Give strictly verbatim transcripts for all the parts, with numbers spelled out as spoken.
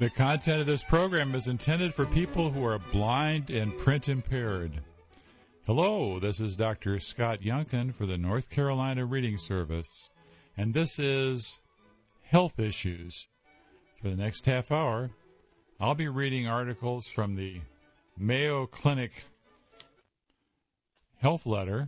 The content of this program is intended for people who are blind and print impaired. Hello, this is Doctor Scott Yunkin for the North Carolina Reading Service, and this is Health Issues. For the next half hour, I'll be reading articles from the Mayo Clinic Health Letter,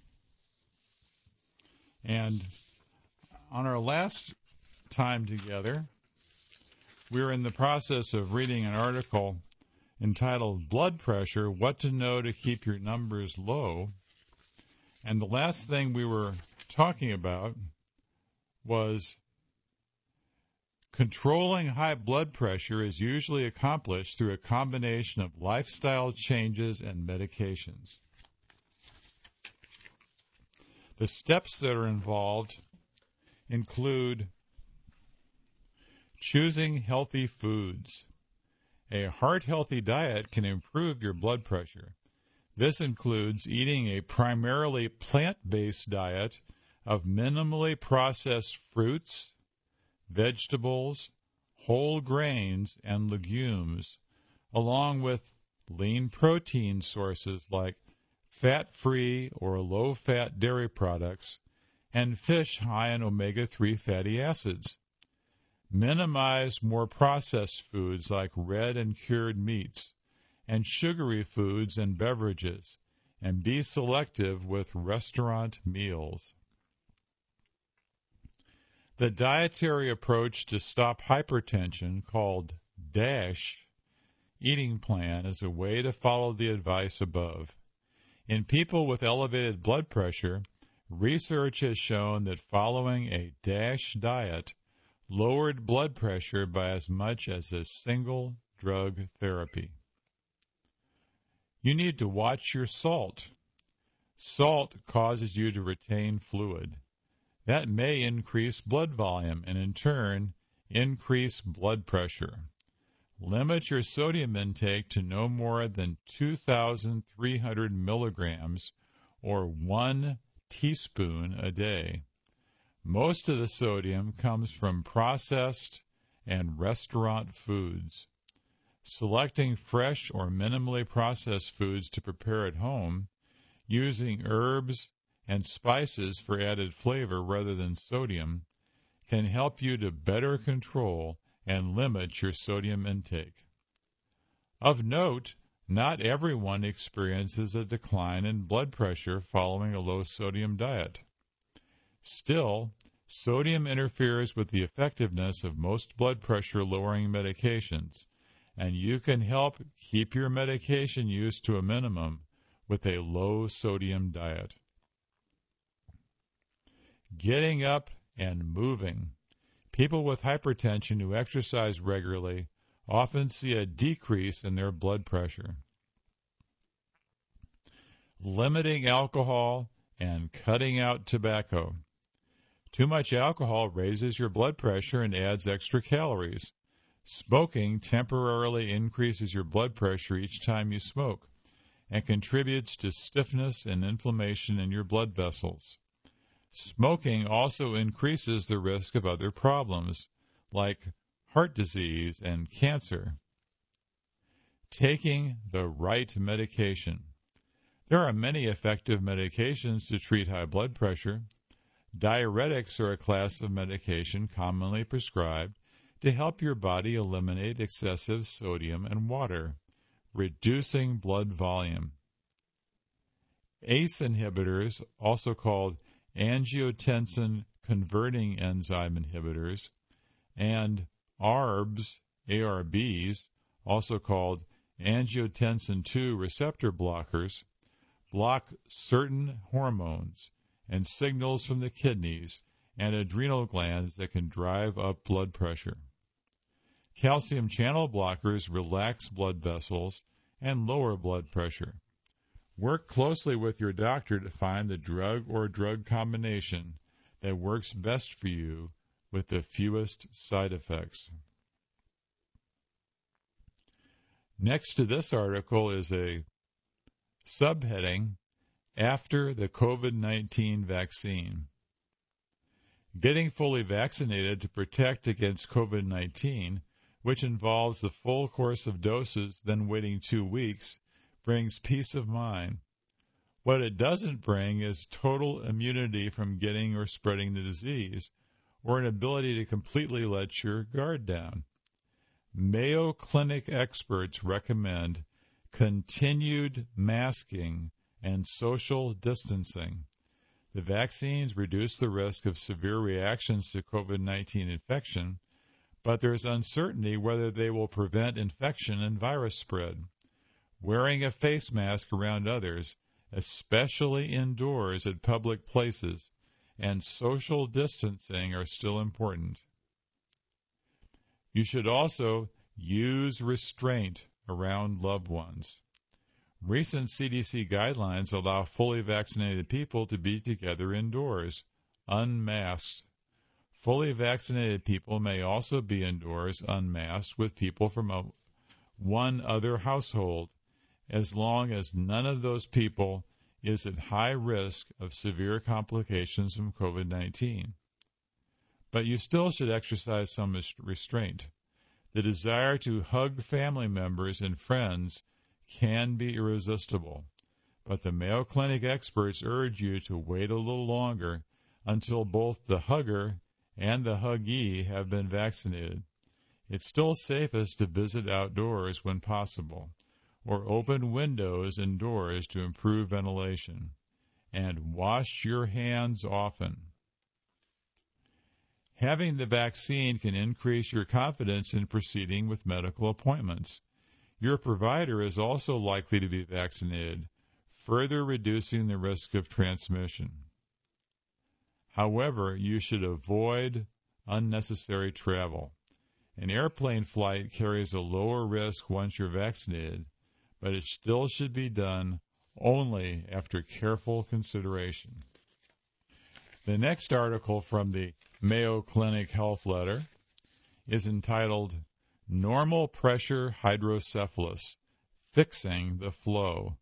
and on our last time together, we were in the process of reading an article entitled Blood Pressure, What to Know to Keep Your Numbers Low. And the last thing we were talking about was controlling high blood pressure is usually accomplished through a combination of lifestyle changes and medications. The steps that are involved include choosing healthy foods. A heart-healthy diet can improve your blood pressure. This includes eating a primarily plant-based diet of minimally processed fruits, vegetables, whole grains, and legumes, along with lean protein sources like fat-free or low-fat dairy products and fish high in omega three fatty acids. Minimize more processed foods like red and cured meats and sugary foods and beverages, and be selective with restaurant meals. The dietary approach to stop hypertension, called DASH eating plan, is a way to follow the advice above. In people with elevated blood pressure, research has shown that following a DASH diet lowered blood pressure by as much as a single drug therapy. You need to watch your salt. Salt causes you to retain fluid. That may increase blood volume and, in turn, increase blood pressure. Limit your sodium intake to no more than two thousand three hundred milligrams or one teaspoon a day. Most of the sodium comes from processed and restaurant foods. Selecting fresh or minimally processed foods to prepare at home, using herbs and spices for added flavor rather than sodium, can help you to better control and limit your sodium intake. Of note, not everyone experiences a decline in blood pressure following a low-sodium diet. Still, sodium interferes with the effectiveness of most blood pressure-lowering medications, and you can help keep your medication use to a minimum with a low-sodium diet. Getting up and moving. People with hypertension who exercise regularly often see a decrease in their blood pressure. Limiting alcohol and cutting out tobacco. Too much alcohol raises your blood pressure and adds extra calories. Smoking temporarily increases your blood pressure each time you smoke and contributes to stiffness and inflammation in your blood vessels. Smoking also increases the risk of other problems like heart disease and cancer. Taking the right medication. There are many effective medications to treat high blood pressure. Diuretics are a class of medication commonly prescribed to help your body eliminate excessive sodium and water, reducing blood volume. A C E inhibitors, also called angiotensin-converting enzyme inhibitors, and A R Bs, A R Bs, also called angiotensin two receptor blockers, block certain hormones and signals from the kidneys and adrenal glands that can drive up blood pressure. Calcium channel blockers relax blood vessels and lower blood pressure. Work closely with your doctor to find the drug or drug combination that works best for you with the fewest side effects. Next to this article is a subheading, After the COVID nineteen Vaccine. Getting fully vaccinated to protect against COVID nineteen which involves the full course of doses, then waiting two weeks, brings peace of mind. What it doesn't bring is total immunity from getting or spreading the disease, or an ability to completely let your guard down. Mayo Clinic experts recommend continued masking and social distancing. The vaccines reduce the risk of severe reactions to COVID nineteen infection, but there's uncertainty whether they will prevent infection and virus spread. Wearing a face mask around others, especially indoors at public places, and social distancing are still important. You should also use restraint around loved ones. Recent C D C guidelines allow fully vaccinated people to be together indoors, unmasked. Fully vaccinated people may also be indoors, unmasked, with people from a, one other household, as long as none of those people is at high risk of severe complications from COVID nineteen. But you still should exercise some restraint. The desire to hug family members and friends can be irresistible, but the Mayo Clinic experts urge you to wait a little longer until both the hugger and the huggee have been vaccinated. It's still safest to visit outdoors when possible, or open windows and doors to improve ventilation, and wash your hands often. Having the vaccine can increase your confidence in proceeding with medical appointments. Your provider is also likely to be vaccinated, further reducing the risk of transmission. However, you should avoid unnecessary travel. An airplane flight carries a lower risk once you're vaccinated, but it still should be done only after careful consideration. The next article from the Mayo Clinic Health Letter is entitled Normal Pressure Hydrocephalus, Fixing the Flow.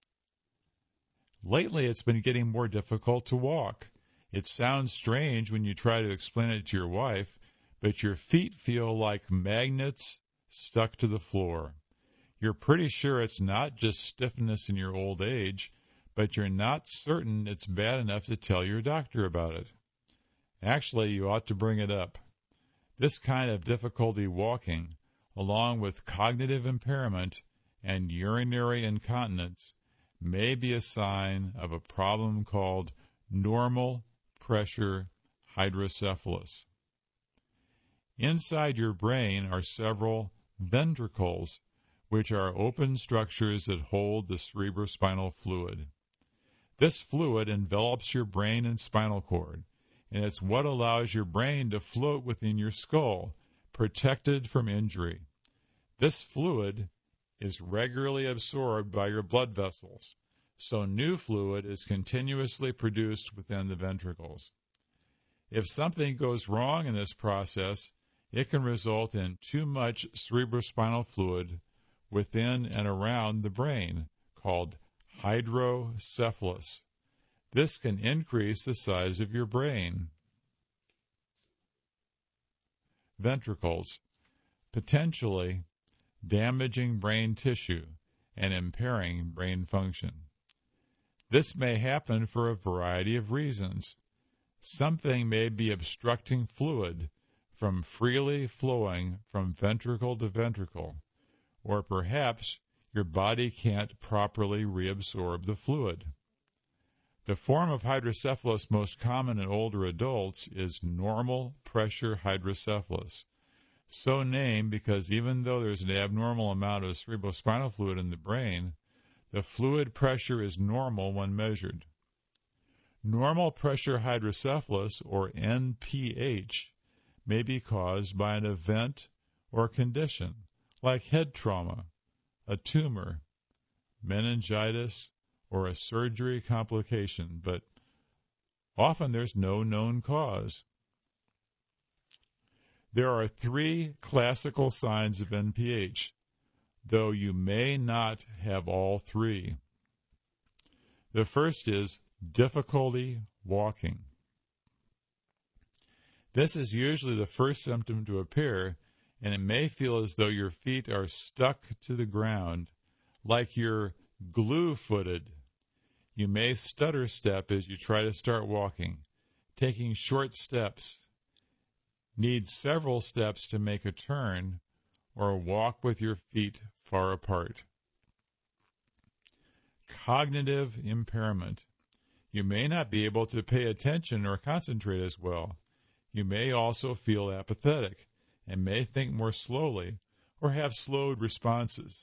Lately, it's been getting more difficult to walk. It sounds strange when you try to explain it to your wife, but your feet feel like magnets stuck to the floor. You're pretty sure it's not just stiffness in your old age, but you're not certain it's bad enough to tell your doctor about it. Actually, you ought to bring it up. This kind of difficulty walking, along with cognitive impairment and urinary incontinence, may be a sign of a problem called normal pressure hydrocephalus. Inside your brain are several ventricles, which are open structures that hold the cerebrospinal fluid. This fluid envelops your brain and spinal cord, and it's what allows your brain to float within your skull, protected from injury. This fluid is regularly absorbed by your blood vessels, so new fluid is continuously produced within the ventricles. If something goes wrong in this process, it can result in too much cerebrospinal fluid within and around the brain, called hydrocephalus. This can increase the size of your brain. Ventricles, potentially damaging brain tissue and impairing brain function. This may happen for a variety of reasons. Something may be obstructing fluid from freely flowing from ventricle to ventricle, or perhaps your body can't properly reabsorb the fluid. The form of hydrocephalus most common in older adults is normal pressure hydrocephalus, so named because even though there's an abnormal amount of cerebrospinal fluid in the brain, the fluid pressure is normal when measured. Normal pressure hydrocephalus, or N P H, may be caused by an event or condition like head trauma, a tumor, meningitis, or a surgery complication, but often there's no known cause. There are three classical signs of N P H, though you may not have all three. The first is difficulty walking. This is usually the first symptom to appear, and it may feel as though your feet are stuck to the ground, like you're glue-footed. You may stutter step as you try to start walking, taking short steps, need several steps to make a turn, or walk with your feet far apart. Cognitive impairment. You may not be able to pay attention or concentrate as well. You may also feel apathetic and may think more slowly or have slowed responses.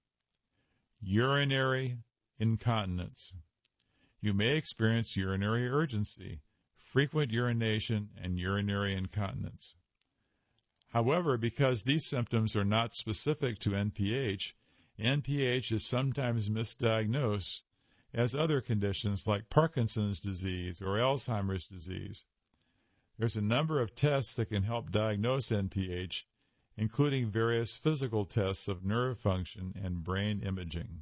Urinary incontinence. You may experience urinary urgency, frequent urination, and urinary incontinence. However, because these symptoms are not specific to N P H, N P H is sometimes misdiagnosed as other conditions like Parkinson's disease or Alzheimer's disease. There's a number of tests that can help diagnose N P H, including various physical tests of nerve function and brain imaging.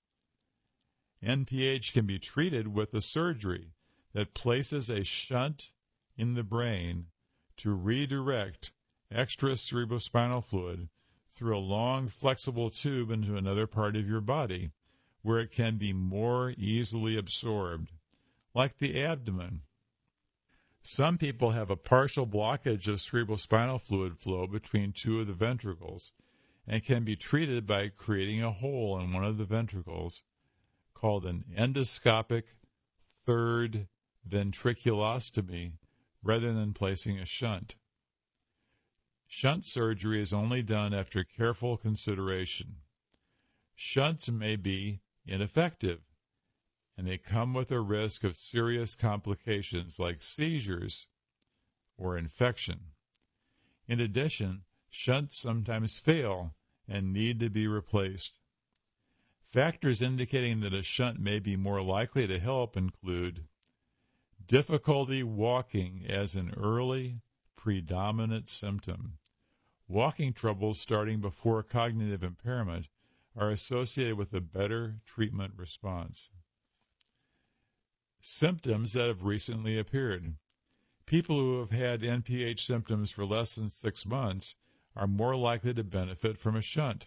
N P H can be treated with a surgery that places a shunt in the brain to redirect extra cerebrospinal fluid through a long, flexible tube into another part of your body where it can be more easily absorbed, like the abdomen. Some people have a partial blockage of cerebrospinal fluid flow between two of the ventricles and can be treated by creating a hole in one of the ventricles called an endoscopic third ventriculostomy rather than placing a shunt. Shunt surgery is only done after careful consideration. Shunts may be ineffective, and they come with a risk of serious complications like seizures or infection. In addition, shunts sometimes fail and need to be replaced. Factors indicating that a shunt may be more likely to help include difficulty walking as an early predominant symptom. Walking troubles starting before cognitive impairment are associated with a better treatment response. Symptoms that have recently appeared. People who have had N P H symptoms for less than six months are more likely to benefit from a shunt.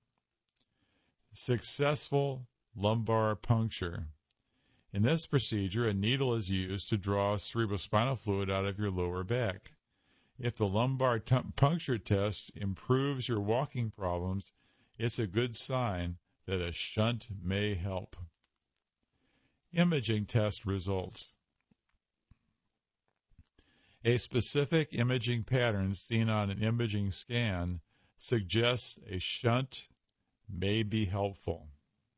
Successful lumbar puncture. In this procedure, a needle is used to draw cerebrospinal fluid out of your lower back. If the lumbar t- puncture test improves your walking problems, it's a good sign that a shunt may help. Imaging test results. A specific imaging pattern seen on an imaging scan suggests a shunt may be helpful.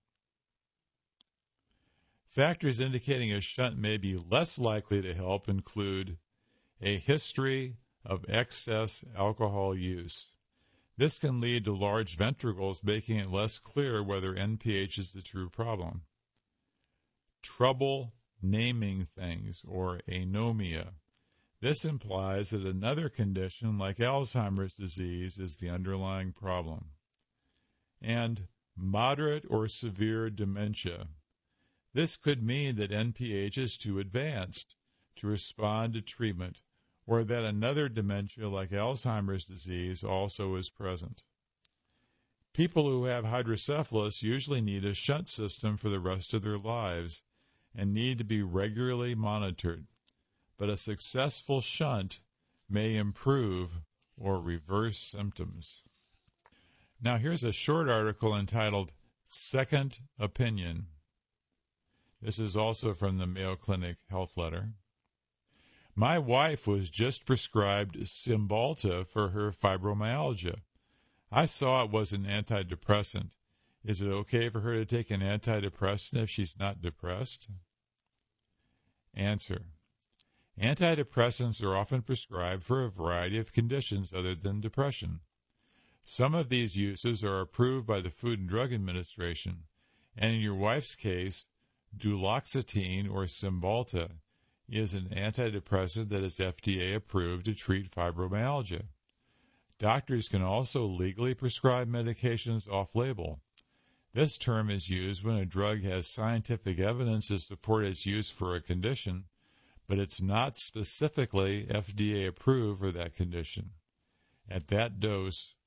Factors indicating a shunt may be less likely to help include a history of excess alcohol use. This can lead to large ventricles, making it less clear whether N P H is the true problem. Trouble naming things, or anomia. This implies that another condition like Alzheimer's disease is the underlying problem. And moderate or severe dementia. This could mean that N P H is too advanced to respond to treatment, or that another dementia like Alzheimer's disease also is present. People who have hydrocephalus usually need a shunt system for the rest of their lives and need to be regularly monitored, but a successful shunt may improve or reverse symptoms. Now here's a short article entitled Second Opinion. This is also from the Mayo Clinic Health Letter. My wife was just prescribed Cymbalta for her fibromyalgia. I saw it was an antidepressant. Is it okay for her to take an antidepressant if she's not depressed? Answer. Antidepressants are often prescribed for a variety of conditions other than depression. Some of these uses are approved by the Food and Drug Administration, and in your wife's case, duloxetine or Cymbalta is an antidepressant that is F D A approved to treat fibromyalgia. Doctors can also legally prescribe medications off-label. This term is used when a drug has scientific evidence to support its use for a condition, but it's not specifically F D A approved for that condition. At that dose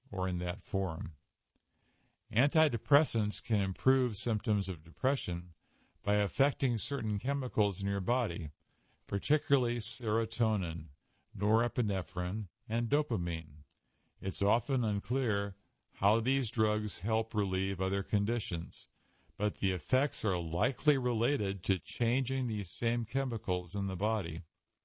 or in that form. Antidepressants can improve symptoms of depression by affecting certain chemicals in your body, particularly serotonin, norepinephrine, and dopamine. It's often unclear how these drugs help relieve other conditions, but the effects are likely related to changing these same chemicals in the body.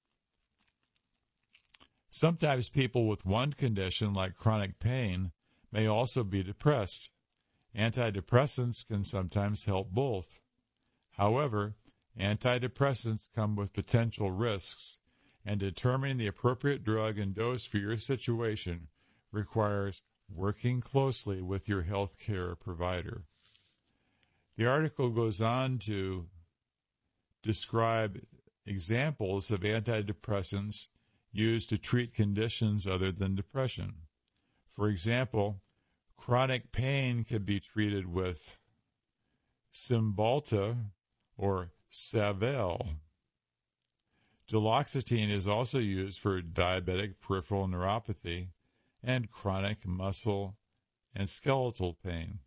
Sometimes people with one condition, like chronic pain, may also be depressed. Antidepressants can sometimes help both. However, antidepressants come with potential risks, and determining the appropriate drug and dose for your situation requires working closely with your health care provider. The article goes on to describe examples of antidepressants used to treat conditions other than depression. For example, chronic pain can be treated with Cymbalta or Savel. Duloxetine is also used for diabetic peripheral neuropathy and chronic muscle and skeletal pain.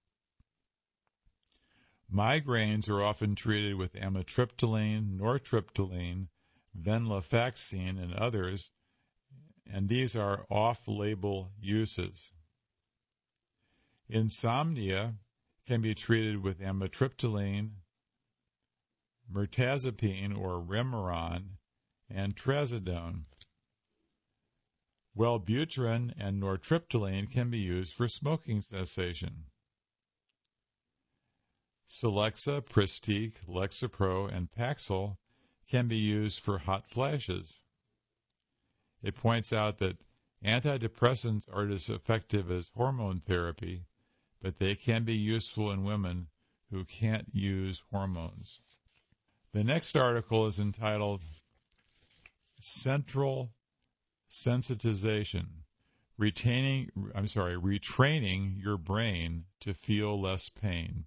Migraines are often treated with amitriptyline, nortriptyline, venlafaxine, and others, and these are off-label uses. Insomnia can be treated with amitriptyline, mirtazapine or Remeron, and trazodone. Wellbutrin and nortriptyline can be used for smoking cessation. Celexa, Pristiq, Lexapro, and Paxil can be used for hot flashes. It points out that antidepressants are as effective as hormone therapy, but they can be useful in women who can't use hormones. The next article is entitled Central Sensitization, retaining, I'm sorry, retraining your brain to feel less pain.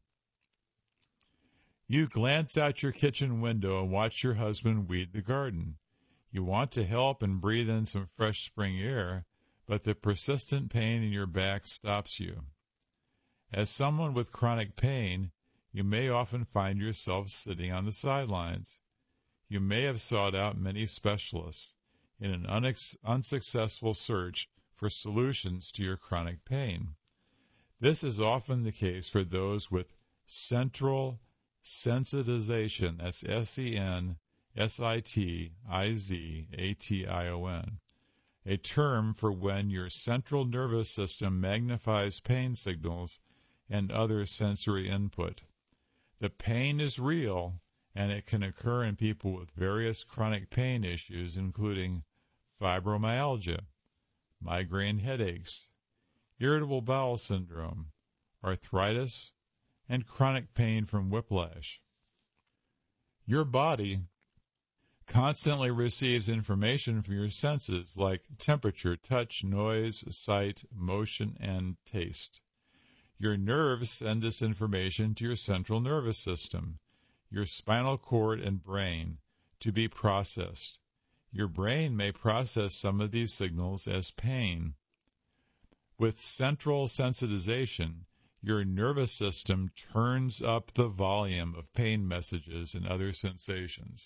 You glance out your kitchen window and watch your husband weed the garden. You want to help and breathe in some fresh spring air, but the persistent pain in your back stops you. As someone with chronic pain, you may often find yourself sitting on the sidelines. You may have sought out many specialists in an unex- unsuccessful search for solutions to your chronic pain. This is often the case for those with central sensitization, that's S E N S I T I Z A T I O N, a term for when your central nervous system magnifies pain signals and other sensory input. The pain is real, and it can occur in people with various chronic pain issues, including fibromyalgia, migraine headaches, irritable bowel syndrome, arthritis, and chronic pain from whiplash. Your body constantly receives information from your senses like temperature, touch, noise, sight, motion, and taste. Your nerves send this information to your central nervous system, your spinal cord and brain, to be processed. Your brain may process some of these signals as pain. With central sensitization, your nervous system turns up the volume of pain messages and other sensations.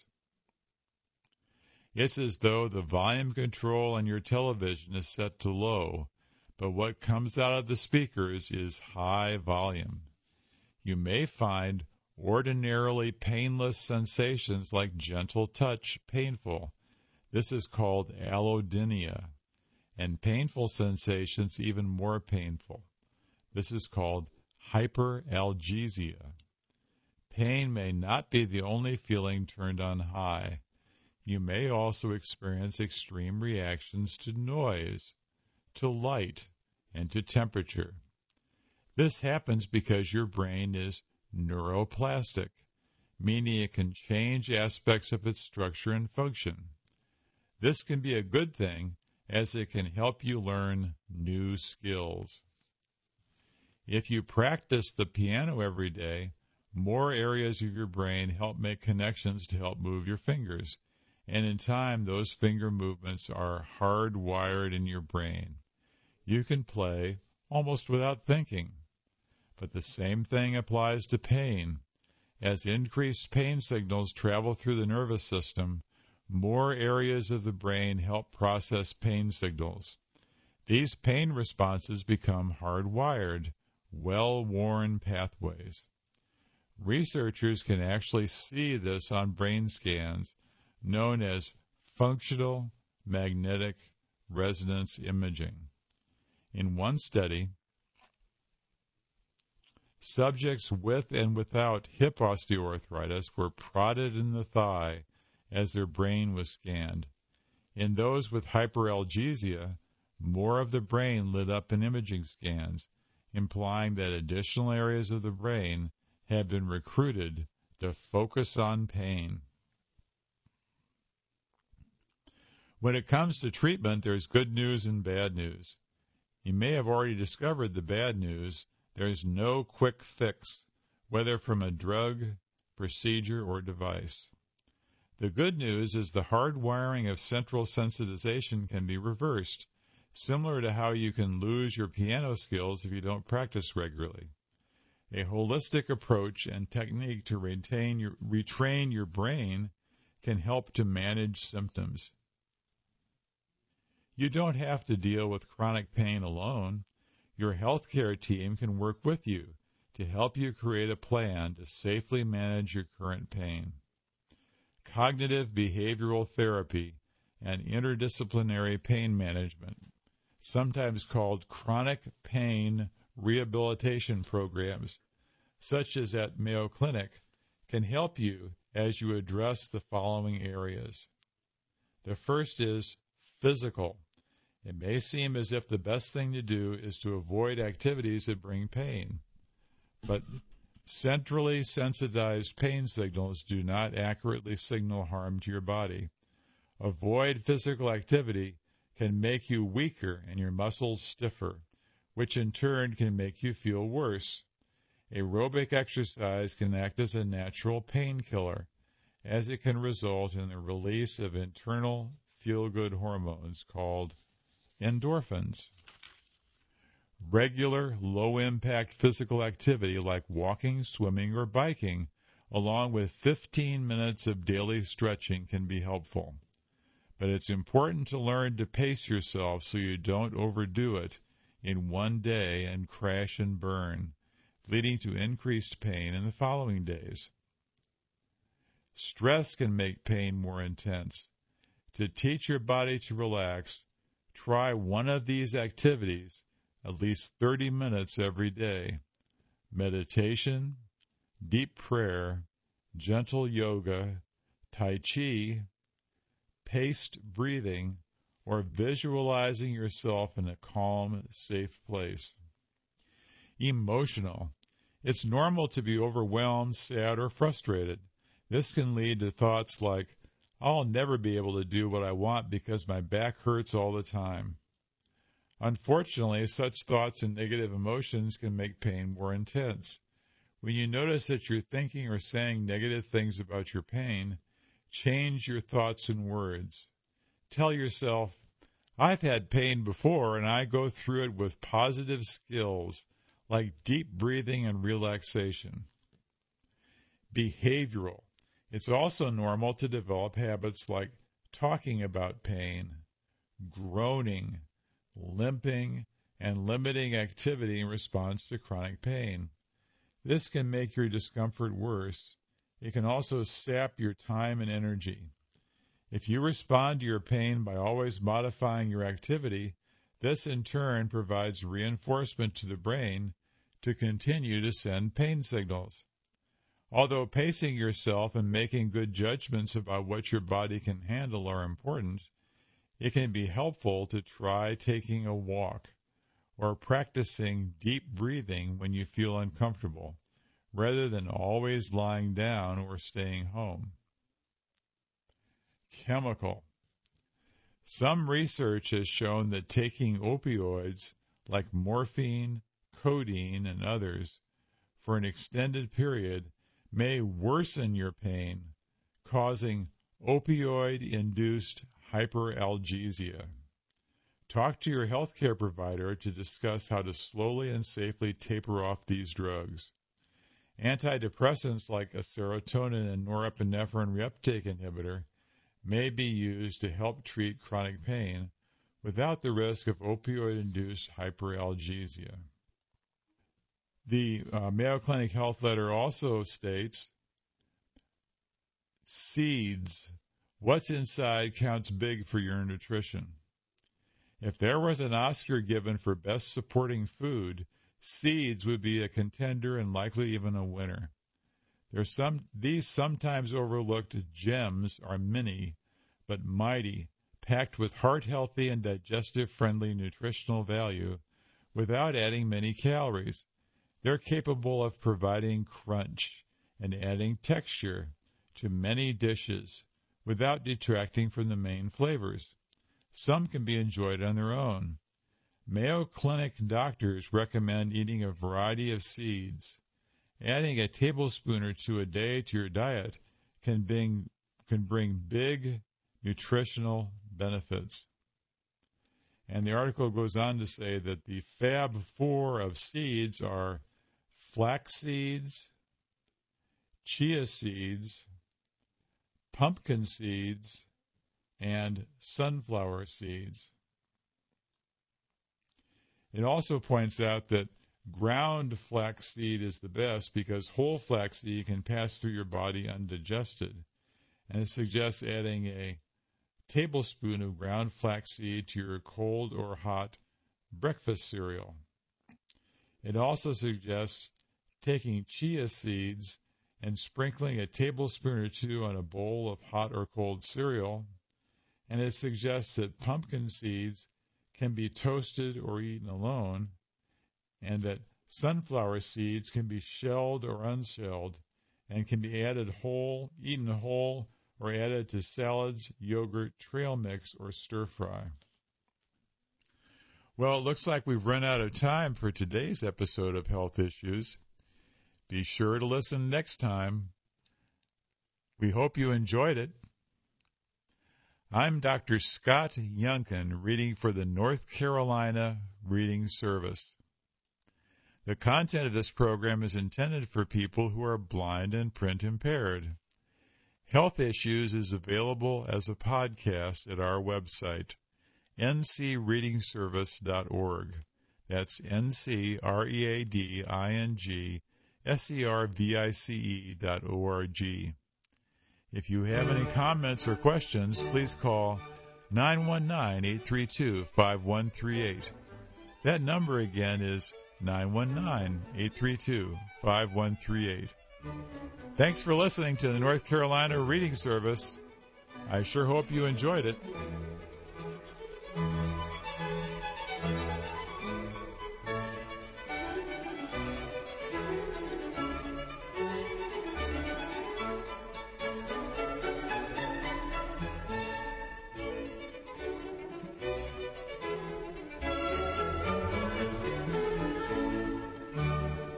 It's as though the volume control on your television is set to low, but what comes out of the speakers is high volume. You may find ordinarily painless sensations like gentle touch painful. This is called allodynia, and painful sensations even more painful. This is called hyperalgesia. Pain may not be the only feeling turned on high. You may also experience extreme reactions to noise, to light, and to temperature. This happens because your brain is neuroplastic, meaning it can change aspects of its structure and function. This can be a good thing, as it can help you learn new skills. If you practice the piano every day, more areas of your brain help make connections to help move your fingers, and in time those finger movements are hardwired in your brain. you can play almost without thinking. But the same thing applies to pain. As increased pain signals travel through the nervous system, more areas of the brain help process pain signals. These pain responses become hardwired, well-worn pathways. Researchers can actually see this on brain scans known as functional magnetic resonance imaging. In one study, subjects with and without hip osteoarthritis were prodded in the thigh as their brain was scanned. In those with hyperalgesia, more of the brain lit up in imaging scans, implying that additional areas of the brain have been recruited to focus on pain. When it comes to treatment, there's good news and bad news. You may have already discovered the bad news. There's no quick fix, whether from a drug, procedure, or device. The good news is the hardwiring of central sensitization can be reversed, similar to how you can lose your piano skills if you don't practice regularly. A holistic approach and technique to retain your, retrain your brain can help to manage symptoms. You don't have to deal with chronic pain alone. Your healthcare team can work with you to help you create a plan to safely manage your current pain. Cognitive behavioral therapy and interdisciplinary pain management, sometimes called chronic pain rehabilitation programs, such as at Mayo Clinic, can help you as you address the following areas. The first is physical. It may seem as if the best thing to do is to avoid activities that bring pain, but centrally sensitized pain signals do not accurately signal harm to your body. Avoid physical activity can make you weaker and your muscles stiffer, which in turn can make you feel worse. Aerobic exercise can act as a natural painkiller, as it can result in the release of internal feel-good hormones called endorphins. Regular, low-impact physical activity like walking, swimming, or biking, along with fifteen minutes of daily stretching, can be helpful. But it's important to learn to pace yourself so you don't overdo it in one day and crash and burn, leading to increased pain in the following days. Stress can make pain more intense. To teach your body to relax, try one of these activities at least thirty minutes every day. Meditation, deep prayer, gentle yoga, tai chi, paced breathing, or visualizing yourself in a calm, safe place. Emotional. It's normal to be overwhelmed, sad, or frustrated. This can lead to thoughts like, I'll never be able to do what I want because my back hurts all the time. Unfortunately, such thoughts and negative emotions can make pain more intense. When you notice that you're thinking or saying negative things about your pain, change your thoughts and words. Tell yourself, I've had pain before and I go through it with positive skills like deep breathing and relaxation. Behavioral. It's also normal to develop habits like talking about pain, groaning, limping, and limiting activity in response to chronic pain. This can make your discomfort worse. It can also sap your time and energy. If you respond to your pain by always modifying your activity, this in turn provides reinforcement to the brain to continue to send pain signals. Although pacing yourself and making good judgments about what your body can handle are important, it can be helpful to try taking a walk or practicing deep breathing when you feel uncomfortable, rather than always lying down or staying home. Chemical. Some research has shown that taking opioids like morphine, codeine, and others for an extended period may worsen your pain, causing opioid-induced hyperalgesia. Talk to your healthcare provider to discuss how to slowly and safely taper off these drugs. Antidepressants like a serotonin and norepinephrine reuptake inhibitor may be used to help treat chronic pain without the risk of opioid-induced hyperalgesia. The uh, Mayo Clinic Health Letter also states, seeds, what's inside counts big for your nutrition. If there was an Oscar given for best supporting food, seeds would be a contender and likely even a winner. There's some, these sometimes overlooked gems are many, but mighty, packed with heart-healthy and digestive-friendly nutritional value without adding many calories. They're capable of providing crunch and adding texture to many dishes without detracting from the main flavors. Some can be enjoyed on their own. Mayo Clinic doctors recommend eating a variety of seeds. Adding a tablespoon or two a day to your diet can bring, can bring big nutritional benefits. And the article goes on to say that the Fab Four of seeds are flax seeds, chia seeds, pumpkin seeds, and sunflower seeds. It also points out that ground flaxseed is the best because whole flaxseed can pass through your body undigested. And it suggests adding a tablespoon of ground flaxseed to your cold or hot breakfast cereal. It also suggests taking chia seeds and sprinkling a tablespoon or two on a bowl of hot or cold cereal. And it suggests that pumpkin seeds can be toasted or eaten alone, and that sunflower seeds can be shelled or unshelled and can be added whole, eaten whole, or added to salads, yogurt, trail mix, or stir fry. Well, it looks like we've run out of time for today's episode of Health Issues. Be sure to listen next time. We hope you enjoyed it. I'm Doctor Scott Youngkin, reading for the North Carolina Reading Service. The content of this program is intended for people who are blind and print impaired. Health Issues is available as a podcast at our website, n c reading service dot org. That's N C R E A D I N G S E R V I C E dot O R G. If you have any comments or questions, please call nine one nine, eight three two, five one three eight. That number again is nine one nine, eight three two, five one three eight. Thanks for listening to the North Carolina Reading Service. I sure hope you enjoyed it.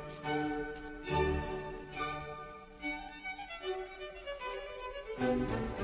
Thank you.